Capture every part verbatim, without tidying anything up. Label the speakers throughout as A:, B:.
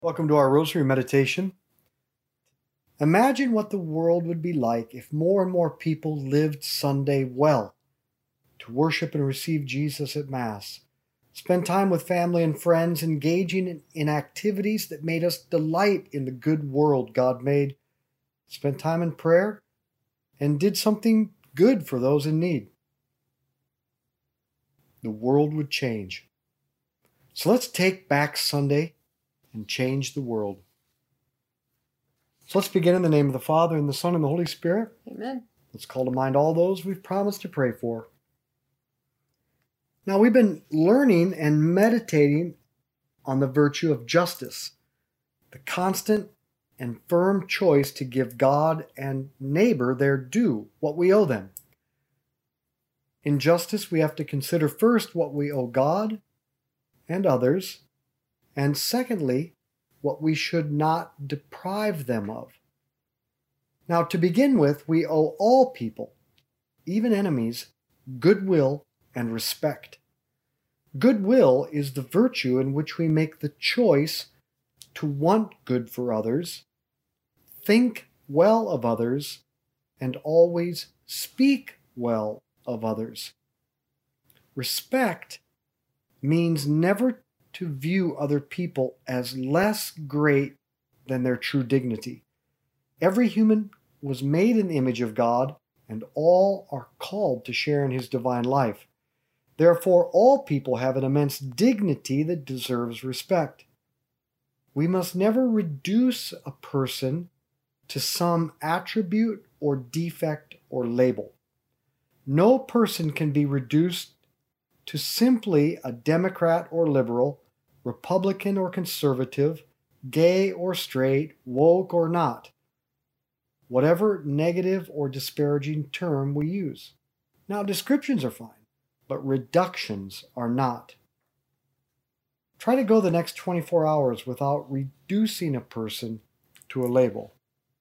A: Welcome to our Rosary Meditation. Imagine what the world would be like if more and more people lived Sunday well, to worship and receive Jesus at Mass, spend time with family and friends, engaging in activities that made us delight in the good world God made, spent time in prayer, and did something good for those in need. The world would change. So let's take back Sunday and change the world. So let's begin in the name of the Father, and the Son, and the Holy Spirit.
B: Amen.
A: Let's call to mind all those we've promised to pray for. Now, we've been learning and meditating on the virtue of justice, the constant and firm choice to give God and neighbor their due, what we owe them. In justice, we have to consider first what we owe God and others, and secondly, what we should not deprive them of. Now, to begin with, we owe all people, even enemies, goodwill and respect. Goodwill is the virtue in which we make the choice to want good for others, think well of others, and always speak well of others. Respect means never to view other people as less great than their true dignity. Every human was made in the image of God, and all are called to share in His divine life. Therefore, all people have an immense dignity that deserves respect. We must never reduce a person to some attribute or defect or label. No person can be reduced to simply a Democrat or liberal, Republican or conservative, gay or straight, woke or not, whatever negative or disparaging term we use. Now, descriptions are fine, but reductions are not. Try to go the next twenty-four hours without reducing a person to a label.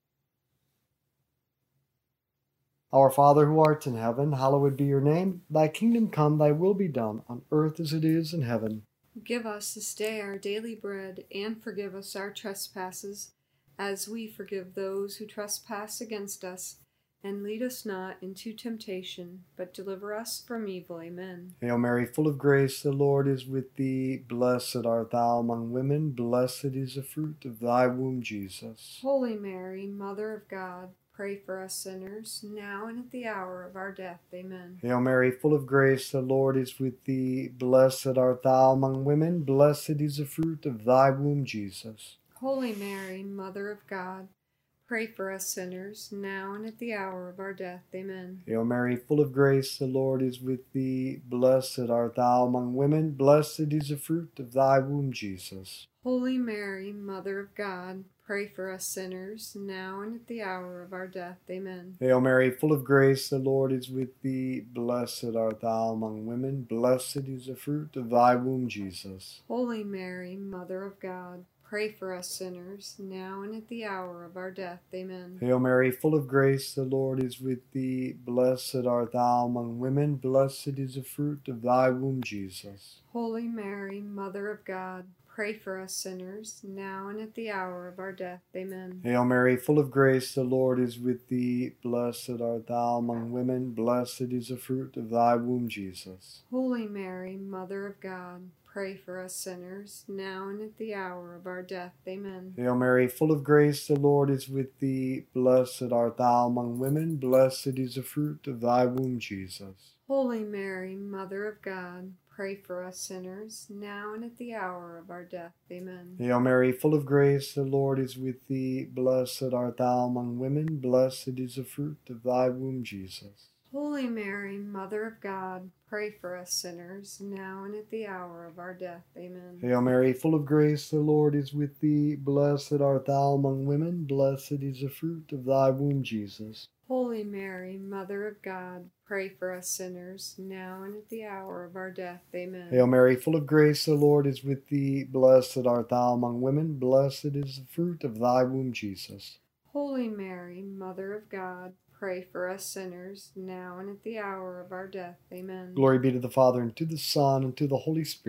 A: Our Father who art in heaven, hallowed be your name. Thy kingdom come, thy will be done, on earth as it is in heaven.
B: Give us this day our daily bread, and forgive us our trespasses, as we forgive those who trespass against us. And lead us not into temptation, but deliver us from evil. Amen.
A: Hail Mary, full of grace, the Lord is with thee. Blessed art thou among women, blessed is the fruit of thy womb, Jesus.
B: Holy Mary, Mother of God, pray for us sinners, now and at the hour of our death. Amen.
A: Hail Mary, full of grace, the Lord is with thee. Blessed art thou among women, blessed is the fruit of thy womb, Jesus.
B: Holy Mary, Mother of God, pray for us sinners, now and at the hour of our death. Amen.
A: Hail Mary, full of grace, the Lord is with thee. Blessed art thou among women, blessed is the fruit of thy womb, Jesus.
B: Holy Mary, Mother of God, pray for us sinners, now and at the hour of our death. Amen.
A: Hail Mary, full of grace, the Lord is with thee. Blessed art thou among women, blessed is the fruit of thy womb, Jesus.
B: Holy Mary, Mother of God, pray for us sinners, now and at the hour of our death. Amen.
A: Hail Mary, full of grace, the Lord is with thee. Blessed art thou among women, blessed is the fruit of thy womb, Jesus.
B: Holy Mary, Mother of God, pray for us sinners, now and at the hour of our death. Amen.
A: Hail Mary, full of grace, the Lord is with thee. Blessed art thou among women, blessed is the fruit of thy womb, Jesus.
B: Holy Mary, Mother of God, pray for us sinners, now and at the hour of our death. Amen.
A: Hail Mary, full of grace, the Lord is with thee. Blessed art thou among women, blessed is the fruit of thy womb, Jesus.
B: Holy Mary, Mother of God, pray for us sinners, now and at the hour of our death. Amen.
A: Hail Mary, full of grace, the Lord is with thee. Blessed art thou among women, blessed is the fruit of thy womb, Jesus.
B: Holy Mary, Mother of God, pray for us sinners, now and at the hour of our death. Amen.
A: Hail Mary, full of grace, the Lord is with thee. Blessed art thou among women, blessed is the fruit of thy womb, Jesus.
B: Holy Mary, Mother of God, pray for us sinners, now and at the hour of our death. Amen.
A: Hail Mary, full of grace, the Lord is with thee. Blessed art thou among women, blessed is the fruit of thy womb, Jesus.
B: Holy Mary, Mother of God, pray for us sinners, now and at the hour of our death. Amen.
A: Glory be to the Father, and to the Son, and to the Holy Spirit.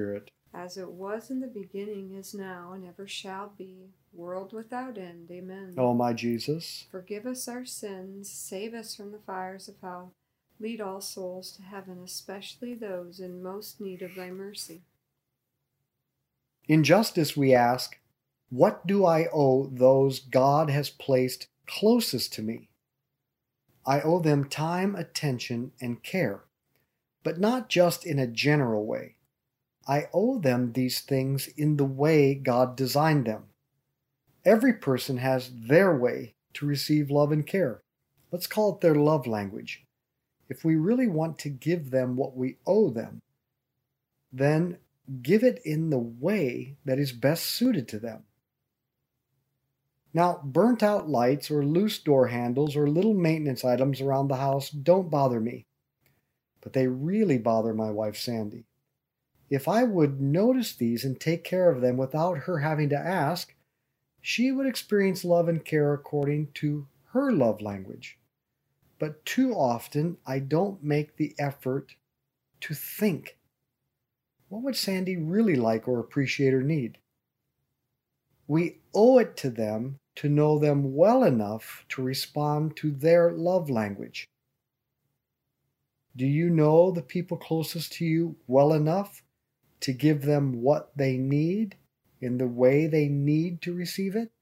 B: as it was in the beginning, is now, and ever shall be, world without end. Amen.
A: O my Jesus,
B: forgive us our sins, save us from the fires of hell, lead all souls to heaven, especially those in most need of thy mercy.
A: in justice we ask, what do I owe those God has placed closest to me? I owe them time, attention, and care, but not just in a general way. I owe them these things in the way God designed them. Every person has their way to receive love and care. Let's call it their love language. If we really want to give them what we owe them, then give it in the way that is best suited to them. Now, burnt out lights or loose door handles or little maintenance items around the house don't bother me, but they really bother my wife Sandy. If I would notice these and take care of them without her having to ask, she would experience love and care according to her love language. But too often, I don't make the effort to think. What would Sandy really like or appreciate or need? We owe it to them to know them well enough to respond to their love language. Do you know the people closest to you well enough to give them what they need in the way they need to receive it?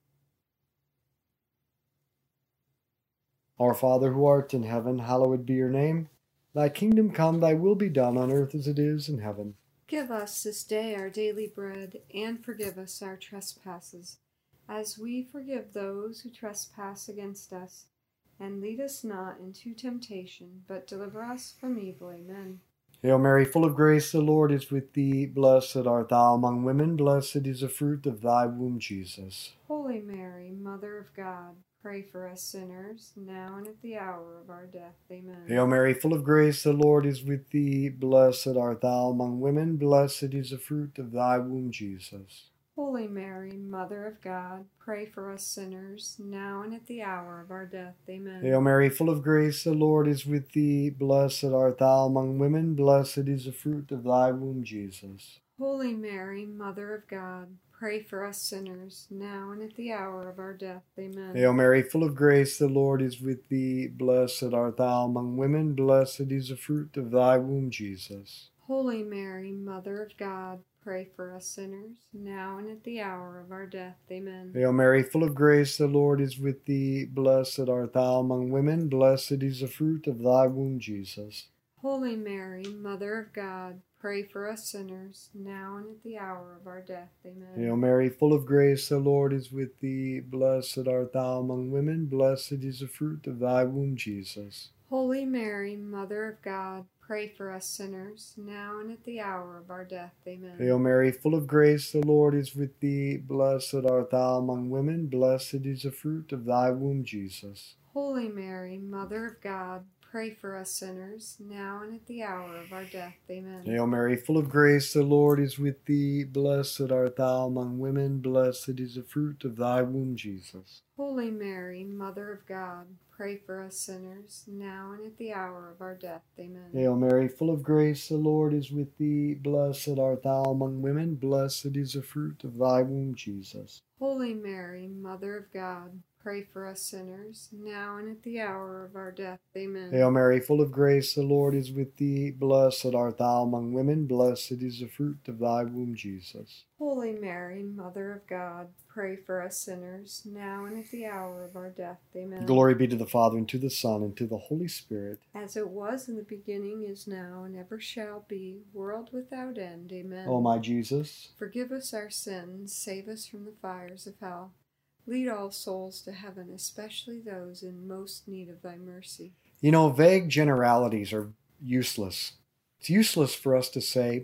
A: Our Father who art in heaven, hallowed be your name. Thy kingdom come, thy will be done on earth as it is in heaven.
B: Give us this day our daily bread, and forgive us our trespasses, as we forgive those who trespass against us. And lead us not into temptation, but deliver us from evil. Amen.
A: Hail Mary, full of grace, the Lord is with thee. Blessed art thou among women, blessed is the fruit of thy womb, Jesus.
B: Holy Mary, Mother of God, pray for us sinners, now and at the hour of our death. Amen.
A: Hail Mary, full of grace, the Lord is with thee. Blessed art thou among women, blessed is the fruit of thy womb, Jesus.
B: Holy Mary, Mother of God, pray for us sinners, now and at the hour of our death. Amen.
A: Hail Mary, full of grace, the Lord is with thee. Blessed art thou among women, blessed is the fruit of thy womb, Jesus.
B: Holy Mary, Mother of God, pray for us sinners, now and at the hour of our death. Amen.
A: Hail Mary, full of grace, the Lord is with thee. Blessed art thou among women, blessed is the fruit of thy womb, Jesus.
B: Holy Mary, Mother of God, pray for us sinners, now and at the hour of our death. Amen.
A: Hail Mary, full of grace, the Lord is with thee. Blessed art thou among women, blessed is the fruit of thy womb, Jesus.
B: Holy Mary, Mother of God, pray for us sinners, now and at the hour of our death. Amen.
A: Hail Mary, full of grace, the Lord is with thee. Blessed art thou among women, blessed is the fruit of thy womb, Jesus.
B: Holy Mary, Mother of God, pray for us sinners, now and at the hour of our death. Amen.
A: Hail Mary, full of grace, the Lord is with thee. Blessed art thou among women, blessed is the fruit of thy womb, Jesus.
B: Holy Mary, Mother of God, pray for us sinners, now and at the hour of our death. Amen.
A: Hail Mary, full of grace, the Lord is with thee. Blessed art thou among women, blessed is the fruit of thy womb, Jesus.
B: Holy Mary, Mother of God, pray for us sinners, now and at the hour of our death. Amen.
A: Hail Mary, full of grace, the Lord is with thee. Blessed art thou among women, blessed is the fruit of thy womb, Jesus.
B: Holy Mary, Mother of God, pray for us sinners, now and at the hour of our death. Amen.
A: Hail Mary, full of grace, the Lord is with thee. Blessed art thou among women, blessed is the fruit of thy womb, Jesus.
B: Holy Mary, Mother of God, pray for us sinners, now and at the hour of our death. Amen.
A: Glory be to the Father, and to the Son, and to the Holy Spirit.
B: As it was in the beginning, is now, and ever shall be, world without end. Amen.
A: O my Jesus,
B: forgive us our sins, save us from the fires of hell. Lead all souls to heaven, especially those in most need of thy mercy.
A: you know, vague generalities are useless. It's useless for us to say,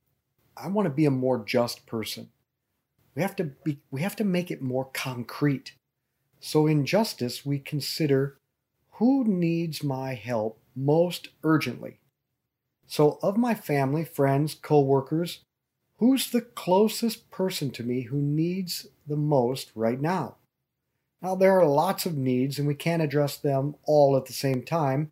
A: I want to be a more just person. We have to be, we have to make it more concrete. So in justice, we consider who needs my help most urgently. So of my family, friends, co-workers, who's the closest person to me who needs the most right now? Now, there are lots of needs, and we can't address them all at the same time.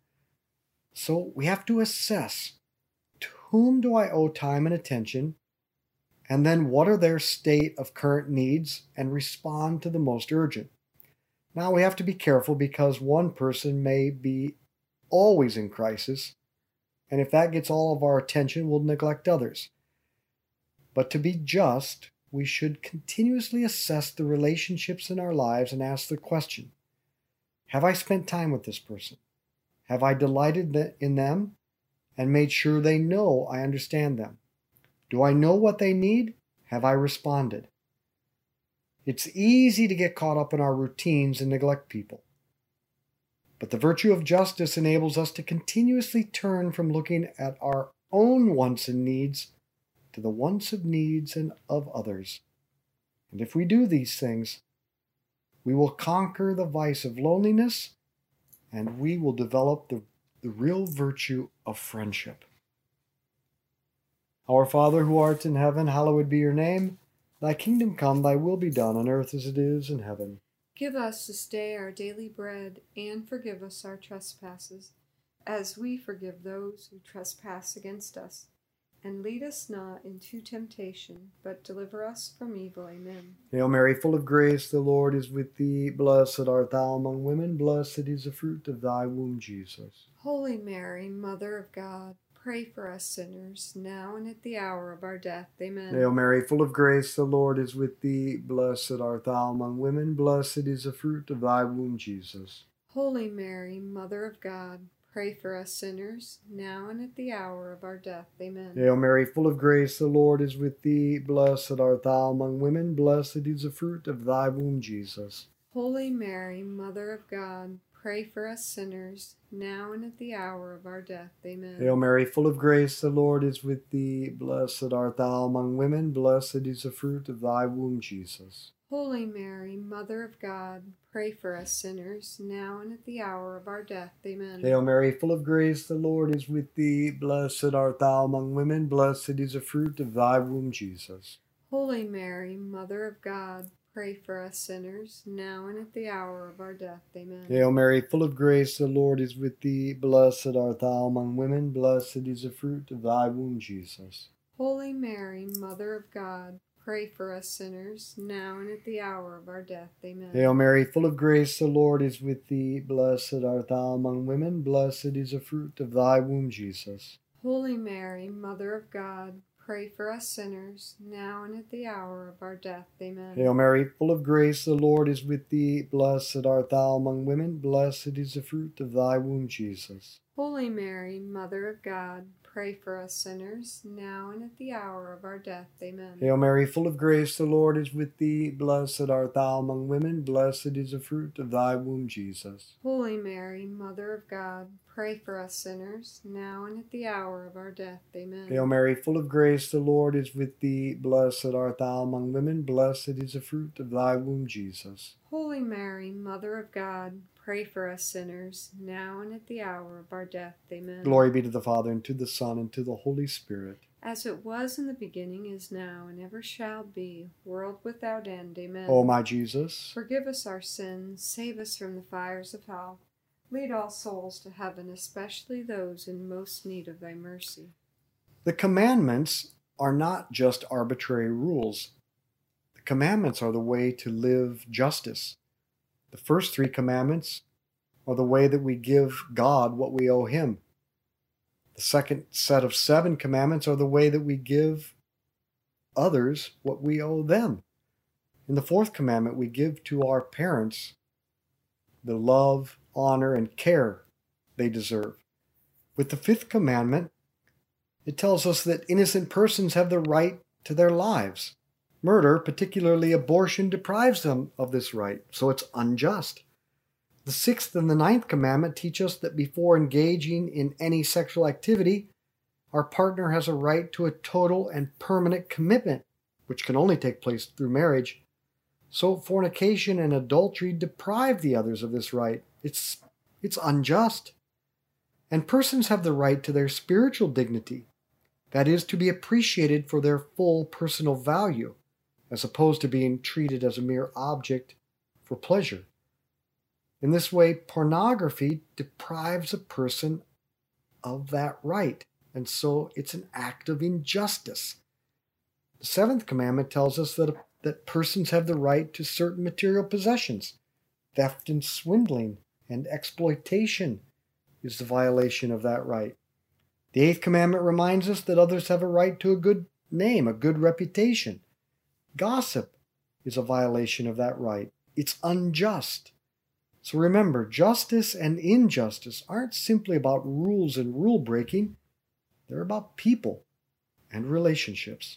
A: So we have to assess, to whom do I owe time and attention? and then what are their state of current needs, and respond to the most urgent. Now we have to be careful because one person may be always in crisis, and if that gets all of our attention, we'll neglect others. But to be just, we should continuously assess the relationships in our lives and ask the question, have I spent time with this person? Have I delighted in them and made sure they know I understand them? Do I know what they need? Have I responded? It's easy to get caught up in our routines and neglect people. But the virtue of justice enables us to continuously turn from looking at our own wants and needs to the wants and needs and of others. And if we do these things, we will conquer the vice of loneliness, and we will develop the, the real virtue of friendship. Our Father who art in heaven, hallowed be your name. Thy kingdom come, thy will be done on earth as it is in heaven.
B: Give us this day our daily bread, and forgive us our trespasses, as we forgive those who trespass against us. And lead us not into temptation, but deliver us from evil. Amen.
A: Hail Mary, full of grace, the Lord is with thee. Blessed art thou among women, blessed is the fruit of thy womb, Jesus.
B: Holy Mary, Mother of God, pray for us sinners, now and at the hour of our death. Amen.
A: Hail Mary, full of grace, the Lord is with thee. Blessed art thou among women, blessed is the fruit of thy womb, Jesus.
B: Holy Mary, Mother of God, pray for us sinners, now and at the hour of our death. Amen.
A: Hail Mary, full of grace, the Lord is with thee. Blessed art thou among women, blessed is the fruit of thy womb, Jesus.
B: Holy Mary, Mother of God, pray for us sinners, now and at the hour of our death. Amen.
A: Hail Mary, full of grace, the Lord is with thee. Blessed art thou among women, blessed is the fruit of thy womb, Jesus.
B: Holy Mary, Mother of God, pray for us sinners, now and at the hour of our death. Amen.
A: Hail Mary, full of grace, the Lord is with thee. Blessed art thou among women, blessed is the fruit of thy womb, Jesus.
B: Holy Mary, Mother of God, pray for us sinners, now and at the hour of our death. Amen.
A: Hail Mary, full of grace, the Lord is with thee. Blessed art thou among women, blessed is the fruit of thy womb, Jesus.
B: Holy Mary, Mother of God, pray for us sinners, now and at the hour of our death. Amen.
A: Hail Mary, full of grace, the Lord is with thee. Blessed art thou among women, blessed is the fruit of thy womb, Jesus.
B: Holy Mary, Mother of God, pray for us sinners, now and at the hour of our death. Amen.
A: Hail Mary, full of grace, the Lord is with thee. Blessed art thou among women, blessed is the fruit of thy womb, Jesus.
B: Holy Mary, Mother of God, pray for us sinners, now and at the hour of our death. Amen.
A: Hail Mary, full of grace, the Lord is with thee. Blessed art thou among women, blessed is the fruit of thy womb, Jesus.
B: Holy Mary, Mother of God, pray for us sinners, now and at the hour of our death. Amen.
A: Hail Mary, full of grace, the Lord is with thee. Blessed art thou among women, blessed is the fruit of thy womb, Jesus.
B: Holy Mary, Mother of God, pray for us sinners, now and at the hour of our death. Amen.
A: Glory be to the Father, and to the Son, and to the Holy Spirit.
B: As it was in the beginning, is now, and ever shall be, world without end. Amen.
A: O my Jesus,
B: forgive us our sins, save us from the fires of hell. Lead all souls to heaven, especially those in most need of thy mercy.
A: the commandments are not just arbitrary rules. The commandments are the way to live justice. The first three commandments are the way that we give God what we owe him. The second set of seven commandments are the way that we give others what we owe them. In the fourth commandment, we give to our parents the love, honor, and care they deserve. With the fifth commandment, it tells us that innocent persons have the right to their lives. Murder, particularly abortion, deprives them of this right, so it's unjust. The sixth and the ninth commandment teach us that before engaging in any sexual activity, our partner has a right to a total and permanent commitment, which can only take place through marriage. So fornication and adultery deprive the others of this right. It's, it's unjust. And persons have the right to their spiritual dignity, that is, to be appreciated for their full personal value, as opposed to being treated as a mere object for pleasure. In this way, pornography deprives a person of that right, and so it's an act of injustice. The seventh commandment tells us that, that persons have the right to certain material possessions. Theft and swindling and exploitation is the violation of that right. The eighth commandment reminds us that others have a right to a good name, a good reputation. Gossip is a violation of that right. It's unjust. So remember, justice and injustice aren't simply about rules and rule breaking. They're about people and relationships.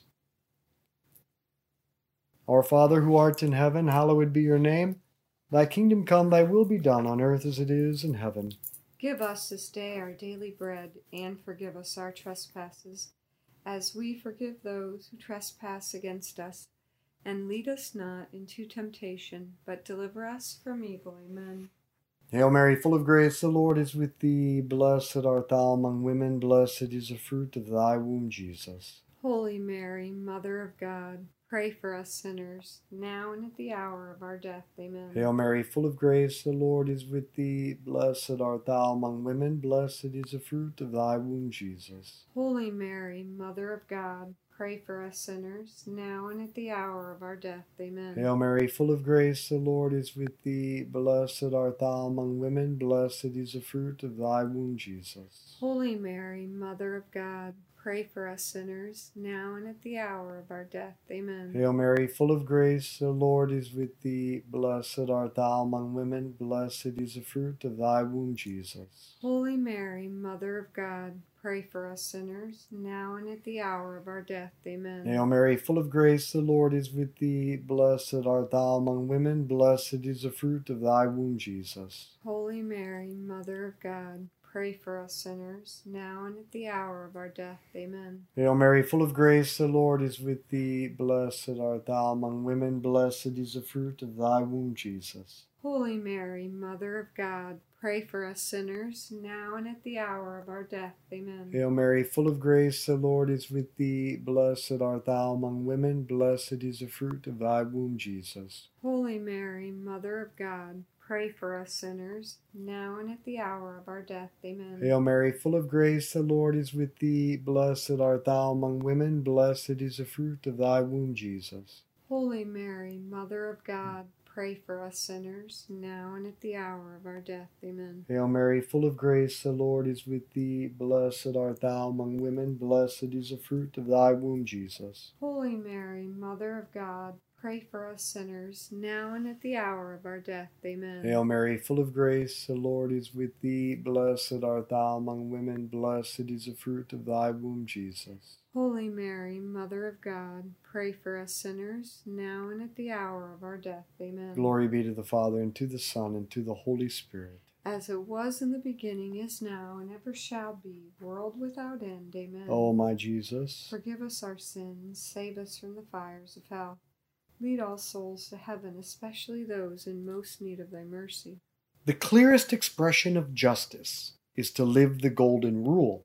A: Our Father who art in heaven, hallowed be your name. Thy kingdom come, thy will be done on earth as it is in heaven.
B: Give us this day our daily bread, and forgive us our trespasses, as we forgive those who trespass against us. And lead us not into temptation, but deliver us from evil. Amen.
A: Hail Mary, full of grace, the Lord is with thee. Blessed art thou among women, blessed is the fruit of thy womb, Jesus.
B: Holy Mary, Mother of God, pray for us sinners, now and at the hour of our death. Amen.
A: Hail Mary, full of grace, the Lord is with thee. Blessed art thou among women, blessed is the fruit of thy womb, Jesus.
B: Holy Mary, Mother of God, pray for us sinners, now and at the hour of our death. Amen.
A: Hail Mary, full of grace, the Lord is with thee. Blessed art thou among women, blessed is the fruit of thy womb, Jesus.
B: Holy Mary, Mother of God, pray for us sinners, now and at the hour of our death. Amen.
A: Hail Mary, full of grace, the Lord is with thee. Blessed art thou among women, blessed is the fruit of thy womb, Jesus.
B: Holy Mary, Mother of God, pray for us sinners, now and at the hour of our death. Amen.
A: Hail Mary, full of grace, the Lord is with thee. Blessed art thou among women, blessed is the fruit of thy womb, Jesus.
B: Holy Mary, Mother of God, pray for us sinners, now and at the hour of our death. Amen.
A: Hail Mary, full of grace, the Lord is with thee. Blessed art thou among women, blessed is the fruit of thy womb, Jesus.
B: Holy Mary, Mother of God, pray for us sinners, now and at the hour of our death. Amen.
A: Hail Mary, full of grace, the Lord is with thee. Blessed art thou among women, blessed is the fruit of thy womb, Jesus.
B: Holy Mary, Mother of God, pray for us sinners, now and at the hour of our death. Amen.
A: Hail Mary, full of grace, the Lord is with thee. Blessed art thou among women, blessed is the fruit of thy womb, Jesus.
B: Holy Mary, Mother of God, pray for us sinners, now and at the hour of our death. Amen.
A: Hail Mary, full of grace, the Lord is with thee. Blessed art thou among women, blessed is the fruit of thy womb, Jesus.
B: Holy Mary, Mother of God, pray for us sinners, now and at the hour of our death. Amen.
A: Hail Mary, full of grace, the Lord is with thee. Blessed art thou among women, blessed is the fruit of thy womb, Jesus.
B: Holy Mary, Mother of God, pray for us sinners, now and at the hour of our death. Amen.
A: Glory be to the Father, and to the Son, and to the Holy Spirit.
B: As it was in the beginning, is now, and ever shall be, world without end. Amen.
A: O my Jesus,
B: forgive us our sins, save us from the fires of hell. Lead all souls to heaven, especially those in most need of thy mercy.
A: the clearest expression of justice is to live the golden rule.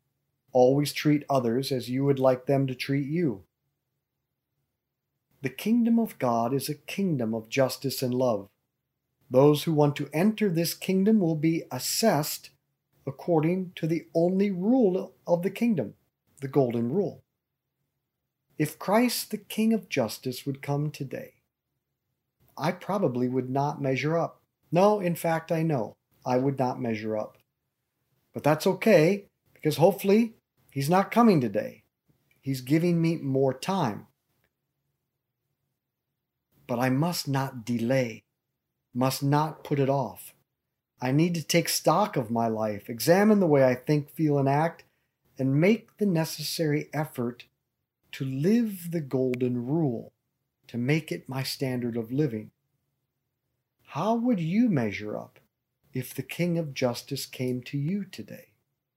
A: Always treat others as you would like them to treat you. The kingdom of God is a kingdom of justice and love. Those who want to enter this kingdom will be assessed according to the only rule of the kingdom, the golden rule. If Christ, the King of justice, would come today, I probably would not measure up. No, in fact, I know I would not measure up. But that's okay, because hopefully he's not coming today. He's giving me more time. But I must not delay, must not put it off. I need to take stock of my life, examine the way I think, feel, and act, and make the necessary effort to live the golden rule, to make it my standard of living. How would you measure up if the King of Justice came to you today?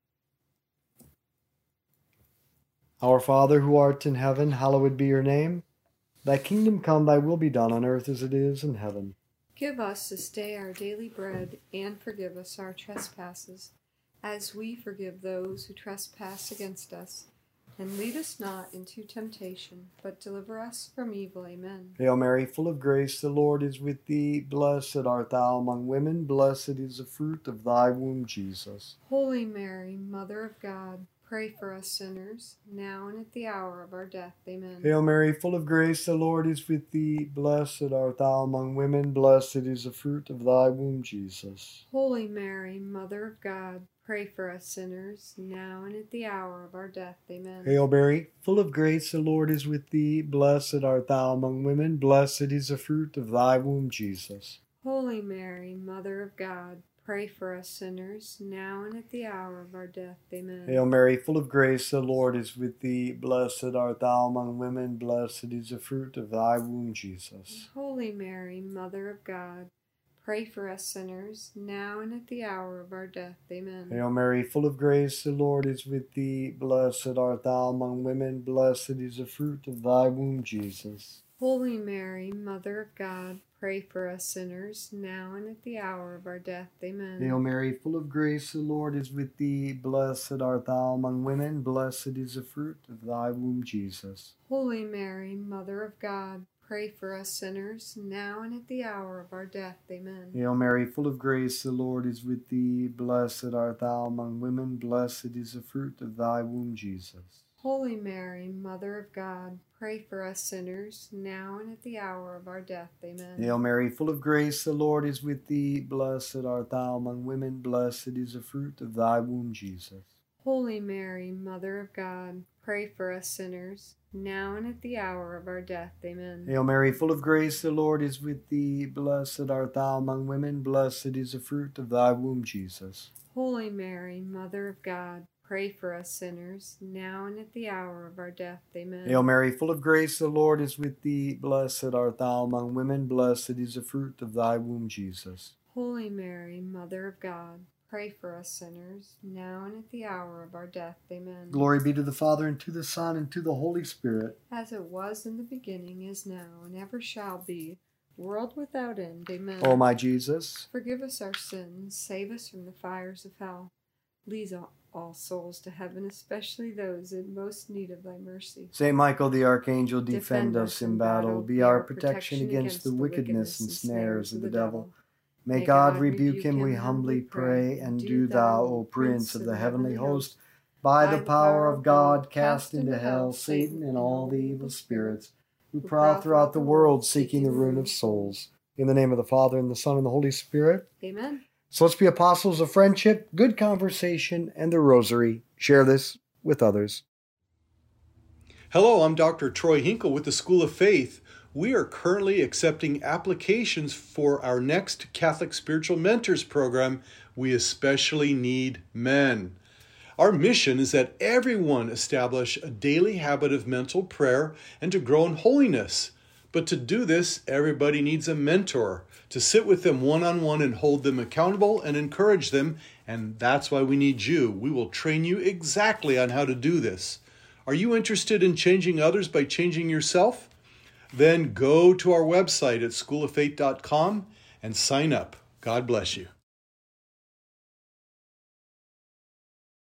A: Our Father who art in heaven, hallowed be your name. Thy kingdom come, thy will be done on earth as it is in heaven.
B: Give us this day our daily bread, and forgive us our trespasses, as we forgive those who trespass against us. And lead us not into temptation, but deliver us from evil. Amen.
A: Hail Mary, full of grace, the Lord is with thee. Blessed art thou among women, blessed is the fruit of thy womb, Jesus.
B: Holy Mary, Mother of God, pray for us sinners, now and at the hour of our death. Amen.
A: Hail Mary, full of grace, the Lord is with thee. Blessed art thou among women, blessed is the fruit of thy womb, Jesus.
B: Holy Mary, Mother of God, pray for us sinners, now and at the hour of our death. Amen.
A: Hail Mary, full of grace, the Lord is with thee. Blessed art thou among women, blessed is the fruit of thy womb, Jesus.
B: Holy Mary, Mother of God, pray for us sinners, now and at the hour of our death. Amen.
A: Hail Mary, full of grace, the Lord is with thee. Blessed art thou among women, blessed is the fruit of thy womb, Jesus.
B: Holy Mary, Mother of God, pray for us sinners, now and at the hour of our death. Amen.
A: Hail Mary, full of grace, the Lord is with thee. Blessed art thou among women, blessed is the fruit of thy womb, Jesus.
B: Holy Mary, Mother of God, pray for us sinners, now and at the hour of our death. Amen.
A: Hail Mary, full of grace, the Lord is with thee. Blessed art thou among women, blessed is the fruit of thy womb, Jesus.
B: Holy Mary, Mother of God, pray for us sinners, now and at the hour of our death. Amen.
A: Hail Mary, full of grace, the Lord is with thee. Blessed art thou among women, blessed is the fruit of thy womb, Jesus.
B: Holy Mary, Mother of God, pray for us sinners, now and at the hour of our death. Amen.
A: Hail Mary, full of grace, the Lord is with thee. Blessed art thou among women, blessed is the fruit of thy womb, Jesus.
B: Holy Mary, Mother of God, pray for us sinners, now and at the hour of our death. Amen.
A: Hail Mary, full of grace, the Lord is with thee. Blessed art thou among women, blessed is the fruit of thy womb, Jesus.
B: Holy Mary, Mother of God, pray for us sinners, now and at the hour of our death. Amen.
A: Hail Mary, full of grace, the Lord is with thee. Blessed art thou among women, blessed is the fruit of thy womb, Jesus.
B: Holy Mary, Mother of God, pray for us sinners, now and at the hour of our death. Amen.
A: Glory be to the Father, and to the Son, and to the Holy Spirit.
B: As it was in the beginning, is now, and ever shall be, world without end. Amen.
A: O my Jesus,
B: forgive us our sins, save us from the fires of hell. Lead all, all souls to heaven, especially those in most need of thy mercy.
A: Saint Michael the Archangel, defend, defend us in battle. Be our protection against the wickedness and snares of the devil. May God rebuke him, we humbly pray, and do thou, O Prince of the heavenly host, by the power of God, cast into hell Satan and all the evil spirits who prowl throughout the world seeking the ruin of souls. In the name of the Father, and the Son, and the Holy Spirit.
B: Amen.
A: So let's be apostles of friendship, good conversation, and the rosary. Share this with others.
C: Hello, I'm Doctor Troy Hinkle with the School of Faith. We are currently accepting applications for our next Catholic Spiritual Mentors program. We especially need men. Our mission is that everyone establish a daily habit of mental prayer and to grow in holiness. But to do this, everybody needs a mentor to sit with them one-on-one and hold them accountable and encourage them. And that's why we need you. We will train you exactly on how to do this. Are you interested in changing others by changing yourself? Then go to our website at school of faith dot com and sign up. God bless you.